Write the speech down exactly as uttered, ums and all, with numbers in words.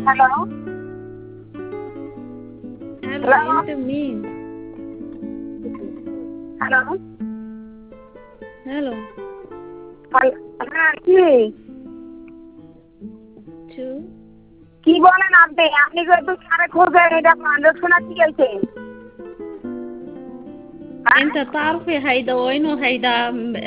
Hello Hello, hello into me. Hello Hello. হ্যাল- হ্যাঁ কি Two. কি বলেন আপনি আপনি তো একটু সারে খোঁজেন এটা লোক শোনা কি গেছে হ্যাঁ انت تعرفي هيدا وينه هيدا